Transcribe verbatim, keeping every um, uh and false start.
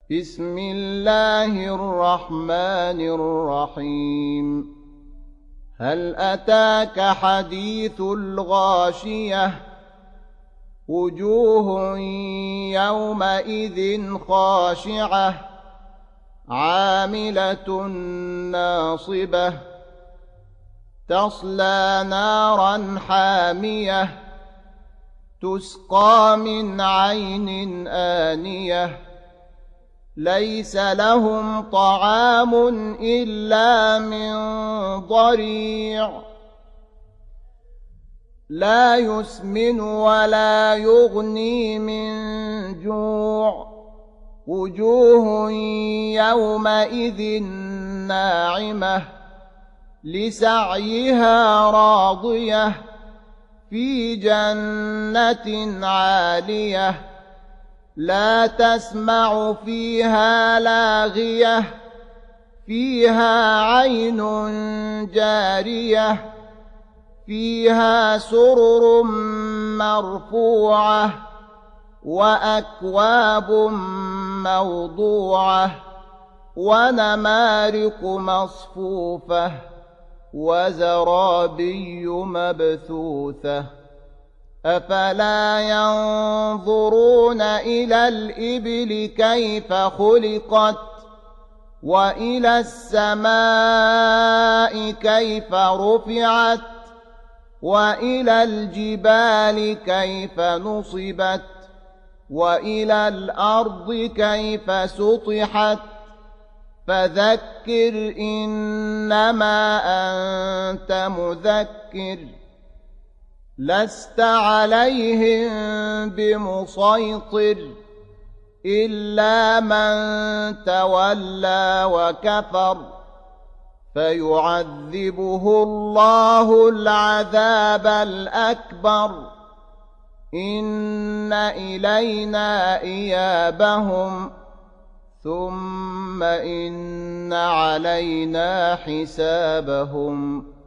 بسم الله الرحمن الرحيم هل أتاك حديث الغاشية وجوه يومئذ خاشعة عاملة ناصبة تصلى نارا حامية تسقى من عين آنية ليس لهم طعام إلا من ضريع لا يسمن ولا يغني من جوع وجوه يومئذ ناعمة لسعيها راضية في جنة عالية لا تسمع فيها لاغية فيها عين جارية فيها سرر مرفوعة وأكواب موضوعة ونمارق مصفوفة وزرابي مبثوثة أفلا ينظرون إلى الإبل كيف خلقت وإلى السماء كيف رفعت وإلى الجبال كيف نصبت وإلى الأرض كيف سطحت فذكر إنما أنت مذكر لست عليهم بمسيطر إلا من تولى وكفر فيعذبه الله العذاب الأكبر إن إلينا إيابهم ثم إن علينا حسابهم